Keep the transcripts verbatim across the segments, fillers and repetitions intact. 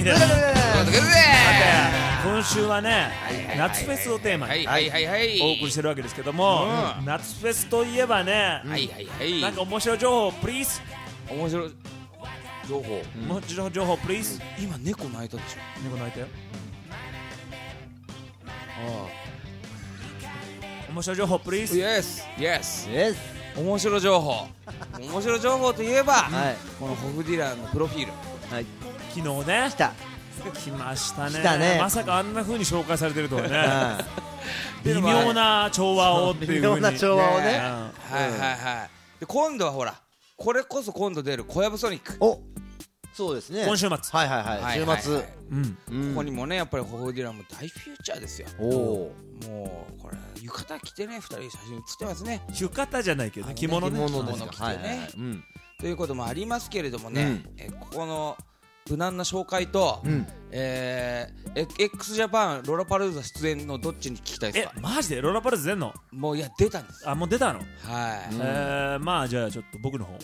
ね。 ということで今週はね、夏フェスをテーマにお送りしてるわけですけども、夏フェスといえばね、なんか面白い情報プリーズ。 面白い情報、 面白い情報プリーズ。 今猫鳴いたでしょ。 猫鳴いたよ。面白い情報プリーズ。 イエスイエス。 イエス。 面白い情報面白い情報といえば、 はい、 このホフディランのプロフィール、 はい、 昨日ね来た来ましたね。 来たね。 まさかあんな風に紹介されてるとはね微妙な調和をっていう風に、 微妙な調和をね、 はいはいはい。で今度はほら、これこそ今度出る小籔ソニック。 お、そうですね、 今週末。 はいはいはい、週末、 うん、 ここにもねやっぱりホフディランも大フューチャーですよ。 おお、 もうこれ浴衣着てね、ふたり写真写ってますね。 浴衣じゃないけどね、着物ね、 着物着てね、ということもありますけれどもね、えここの無難な紹介と、えー、x ジャパンロラパルーザ出演のどっちに聞きたいですか？ え、マジでロラパルーザ出んの？ もういや出たんです。 あ、もう出たの？ はい。 えー、まあじゃあちょっと僕の方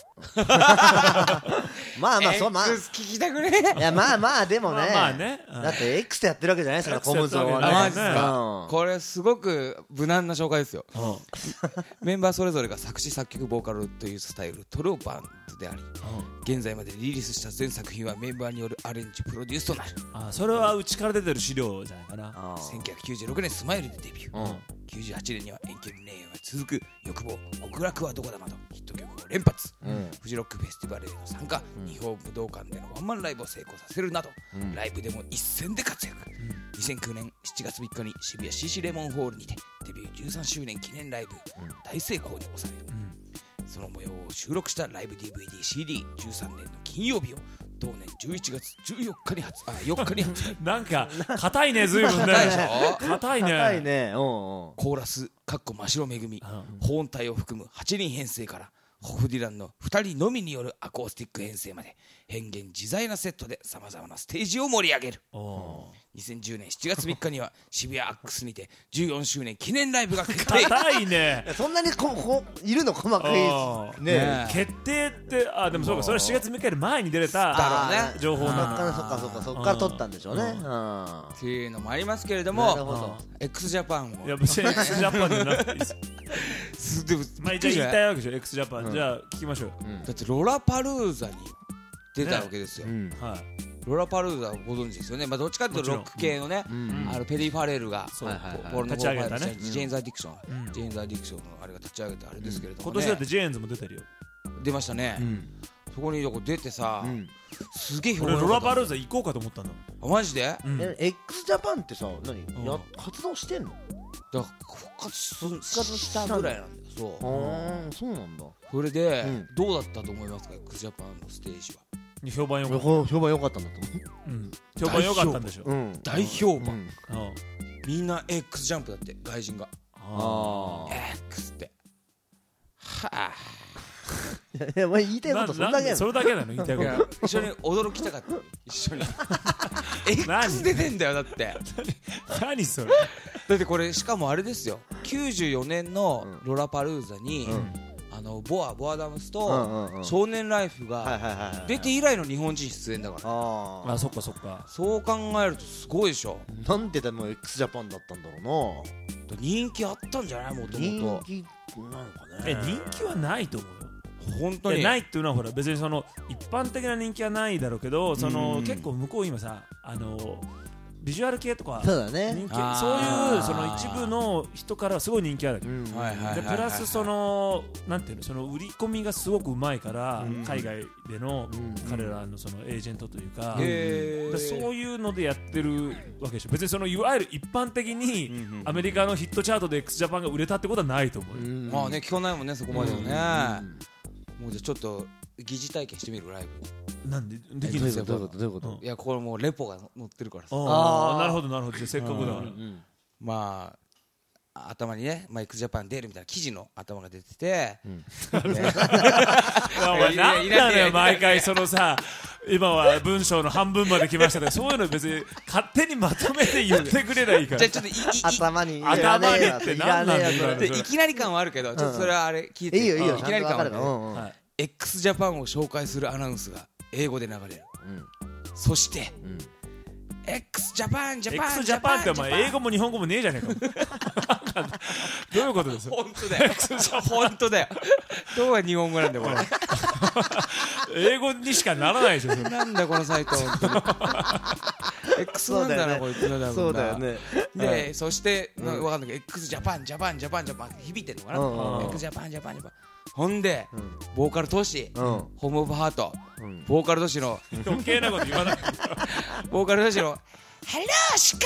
まあまあそう、まあ X 聞きたくね。 いやまあまあでもね、 まあね、 だって X やってるわけじゃないですか、コムゾーはね。 マジですか？これすごく無難な紹介ですよ。メンバーそれぞれが作詞作曲ボーカルというスタイルトロバンドであり、現在までリリースした全作品はメンバーによるアレンジプロデュースとなる。 あ、それはうちから出てる資料じゃないかな。 せんきゅうひゃくきゅうじゅうろくねんスマイルでデビュー、きゅうじゅうはちねんには遠距離恋愛が続く欲望、極楽はどこだなどヒット曲を連発、フジロックフェスティバルへの参加、日本武道館でのワンマンライブを成功させるなど、ライブでも一戦で活躍。にせんきゅうねんしちがつみっかに渋谷 シーシー レモンホールにてデビューじゅうさんしゅうねん記念ライブ、大成功に収める。その模様を収録したライブ ディーブイディーシーディーじゅうさんねんの金曜日を同年じゅういちがつじゅうよっかに発あよっかに発売なんか硬いね、随分ね。硬いね。 硬いね。 コーラスかっこ真白めぐみ、保音隊を含むはちにん編成からホフディランのふたりのみによるアコースティック編成まで変幻自在なセットでさまざまなステージを盛り上げる。にせんじゅうねんしちがつみっかには渋谷アックスにてじゅうよんしゅうねん記念ライブが決定。 硬いね。 そんなにここいるの細かいね。 決定って、あ、でもそうか、それはしがつみっかより前に出れた情報なの。 そっかそっか、そっから取ったんでしょうね。 っていうのもありますけれども、 x ジャパンも、 いや別に x ジャパンじゃなくていいです。まあじゃあ言いたいわけでしょ x ジャパン。じゃあ聞きましょう。 だってロラパルーザに出たわけですよ。 はい。 ロラパルーザをご存知ですよね。まあどっちかというとロック系のね、あのペリー・ファレルが立ち上げたね、 ジェーンズ・アディクション、ジェーンズ・アディクションのあれが立ち上げたあれですけれども、 今年だってジェーンズも出てるよ。 出ましたね。そこに出てさ、すげえ評判。俺ロラパルーザ行こうかと思ったんだ。 マジで？ x ジャパンってさ、何活動してんの？ だから復活したぐらいなんだよ。そう。 そうなんだ。 それでどうだったと思いますか、 x ジャパンのステージは？ 評判良かった。 評判良かったんだと思う。評判良かったんでしょ。 大評判。みんな X ジャンプだって、外人が。X って。はあ。 いや、お前言いたいことそんだけやの？ それだけなの、言いたいこと。 一緒に驚きたかった。一緒に。X 出てんだよ、だって。 何それ。 だってこれしかもあれですよ。きゅうじゅうよねんのロラパルーザに。あのボアボアダムスと少年ライフが出て以来の日本人出演だから。 ああ、そっかそっか。 そう考えるとすごいでしょ。 なんででも x ジャパンだったんだろうな。 人気あったんじゃない、もともと。 人気なのかね。 え、人気はないと思うよ。 本当にないっていうのはほら別にその一般的な人気はないだろうけど、その結構向こう今さ、あのビジュアル系とか、 そうだね、 人気、そういうその一部の人からはすごい人気ある。でプラスそのなんていうの、その売り込みがすごくうまいから、海外での彼らのそのエージェントというか、そういうのでやってるわけでしょ。別にそのいわゆる一般的にアメリカのヒットチャートで x ジャパンが売れたってことはないと思う。 まあね、聞かないもんね、そこまではね。もうじゃあちょっと疑似体験してみる、ライブ。 なんでできるんですか？ どういうことどういうこと？ いや、これもうレポが載ってるからさ。 ああ、なるほどなるほど。じゃあせっかくだから、 まあ頭にね、x ジャパン出るみたいな記事の頭が出てて、 お前なんだよ毎回そのさ、今は文章の半分まで来ましたけど、そういうの別に勝手にまとめて言ってくれないいから。 じゃあちょっといい頭に頭にって何なんだよ。 いきなり感はあるけど、ちょっとそれはあれ聞いて。 いいよいいよ。 いきなり感はあるね。 x ジャパンを紹介するアナウンスが英語で流れる。そして X ジャパンジャパン X ジャパンってお前英語も日本語もねえじゃねえかどういうことですか。 本当だよ本当だよどうが日本語なんだよこれ英語にしかならないでしょなんだこのサイト本当にX なんだなこいつのだそうだよね。 でそして分かんないけど X ジャパンジャパンジャパンジャパン響いてんのかな X ジャパンジャパンジャパンほんでボーカルトシホームオブハートボーカルトシの余計なこと言わないボーカルトシのHello Chicago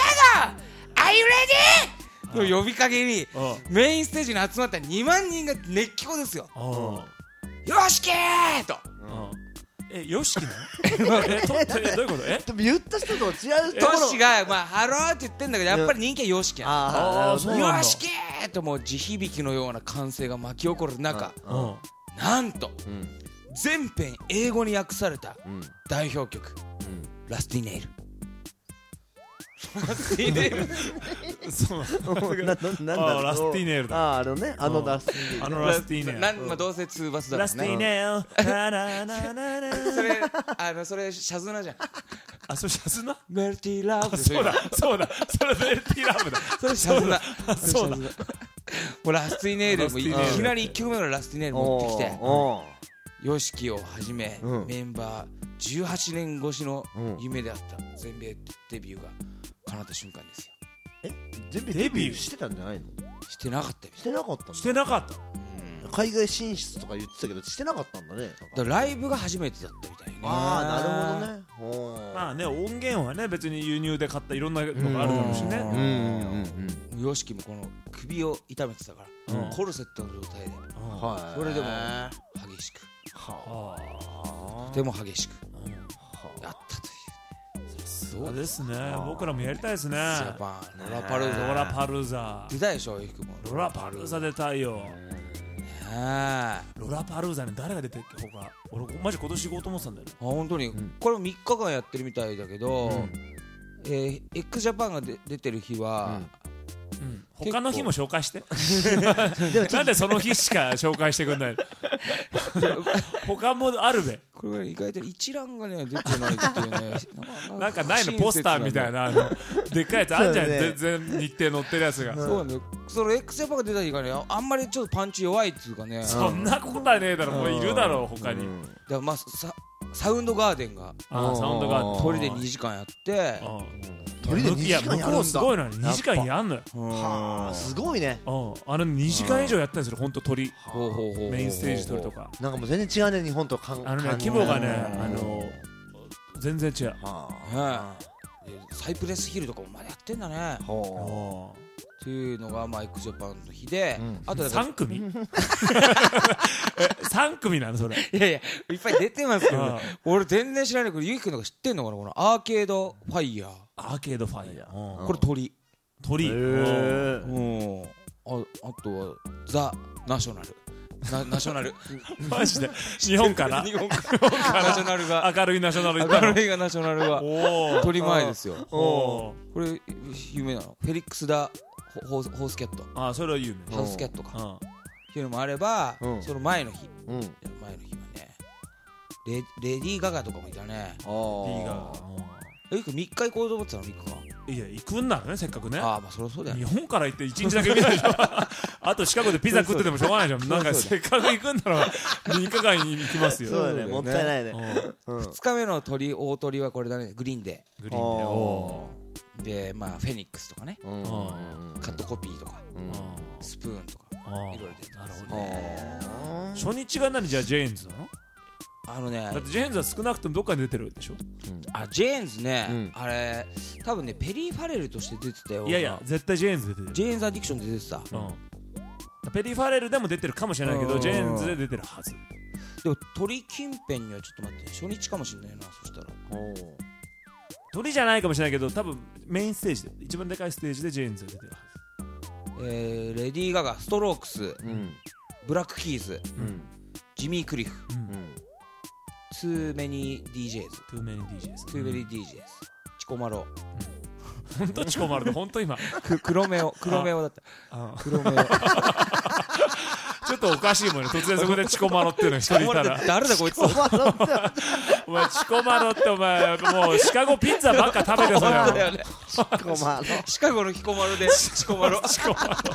Are you ready? の呼びかけにメインステージに集まったにまんにんが熱狂ですよ。よしきーとえ、よしきなのえ、とってどういうことえでも言った人と違うところトシがまあハローって言ってんだけどやっぱり人気はよしきなああ、そうなんだよしきーともう地響きのような歓声が巻き起こる中なんと全編英語に訳された代表曲ラスティネイルラスティネイルそうなんだろうラスティネイルだあああのねあのラスティネイルあのラスティネイルなんまあどうせツーバスだラスティネイルなななななそれあのそれシャズナじゃんあ、それシャズナメルティーラブそうだそうだそれメルティーラブだそれシャズナそうだもうラスティネイルもいきなりいっきょくめのラスティネイル持ってきてヨシキをはじめメンバーじゅうはちねん越しの夢であった全米デビューが叶った瞬間ですよ。 え全米デビューしてたんじゃないの。 してなかったよ。 してなかったんだ。 してなかった海外進出とか言ってたけどしてなかったんだね。 だからライブが初めてだったみたいね。 ああなるほどね。 まあね音源はね別に輸入で買ったいろんなのがあるだろうしね。 うんうんうん。ヨシキもこの首を痛めてたからコルセットの状態でそれでも激しくとても激しくやったという。 そうですね。僕らもやりたいですね。 ジャパンロラパルーザロラパルーザ出たでしょ。 ロラパルーザ出たいよ。 あロラパルーザに誰が出てるっけ他。俺マジ今年行こうと思ってたんだよね。 あ本当に、うん、これみっかかんやってるみたいだけど、うん、えー、x ジャパンがで出てる日は、 うんうん、他の日も紹介してなんでその日しか紹介してくんないの他もあるべ。 これ意外と一覧がね出てないっていうねなんかないのポスターみたいなあのでっかいやつあるじゃん、ね、全然日程載ってるやつが。 そうなんだよ。その x ジャパンが出た日がねあんまりちょっとパンチ弱いっつうかね。 そんなことはねえだろ。もういるだろう他に。 だからまあさサウンドガーデンがあサウンドガーデン鳥でにじかんやって鳥でにじかんやるんだ。 すごいのににじかんやんのよ。 はあすごいね。 あれにじかん以上やったんですよ本当鳥メインステージ鳥とか。 なんかもう全然違うね日本とかあのね規模がねあの全然違う。 サイプレスヒルとかもまだやってんだね。っていうのがまあ x ジャパンの日で、あとさん組さん組なのそれ。 いやいやいっぱい出てますけど俺全然知らないけどゆうきくんとか知ってんのかな。このアーケードファイヤーアーケードファイヤーこれ鳥鳥。 うんああとはザ・ナショナルナショナルマジで日本から日本からナショナルが明るいナショナル明るいがナショナルが鳥前ですよ。これ有名なのフェリックス・ダ・ホースキャット。 あそれは有名。 ハウスキャットかっていうのもあればその前の日前の日はねレディー・ガガとかもいたね。レディー・ガガえみっか行こうと思ってたのみっかかん。 いや行くんならねせっかくね。 ああまあそりゃそうだよ。 日本から行っていちにちだけ見ないでしょ。あとシカゴでピザ食っててもしょうがないじゃん。なんかせっかく行くんならみっかかんに行きますよ。 そうだねもったいないね。 ふつかめの鳥大鳥はこれだねグリーンデー。 グリーンデーでまあフェニックスとかねカットコピーとかスプーンとかいろいろ出てますね。 初日が何じゃあジェーンズなの。 あのねだってジェーンズは少なくともどっかに出てるでしょ。 あジェーンズねあれ多分ねペリー・ファレルとして出てたよ。 いやいや絶対ジェーンズで出てる。 ジェーンズ・アディクションで出てた。 ペリー・ファレルでも出てるかもしれないけどジェーンズで出てるはず。 でも鳥近辺にはちょっと待って初日かもしれないな。そしたら鳥じゃないかもしれないけど多分メインステージで一番でかいステージでジェーンズが出てるはず。えー、レディー・ガガストロークスブラック・キーズジミー・クリフToo many ディージェーズ Too many ディージェーズ Too many ディージェーズチコマロ本当チコマロで本当今く黒目を黒目をだった黒目をちょっとおかしいもんね、突然そこでチコマロっていうの一人いたら誰だこいつお前チコマロってお前もうシカゴピッツァばっか食べてそれだよねチコマロシカゴのヒコマロでチコマロチコマロ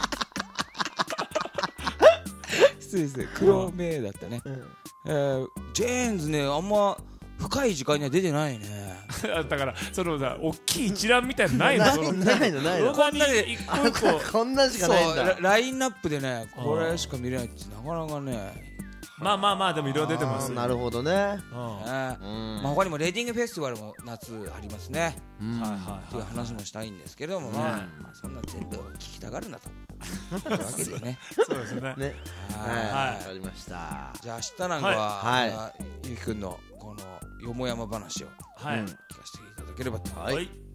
失礼ですね黒目だったね、うんえー、ジェーンズねあんま深い時間には出てないねだからそのさ大きい一覧みたいなのないのないのないのこんなで一個一個こんなしかないんだラインナップでねこれしか見れないってなかなかねまあまあまあでもいろいろ出てますなるほどね、 うんまあ他にもレーディングフェスティバルも夏ありますねっていう話もしたいんですけれどもまあそんな全部聞きたがるなというわけでねそうですねねはいわかりましたじゃあ明日なんかはゆうきくんのこのよもやま話を聞かせていただければとはい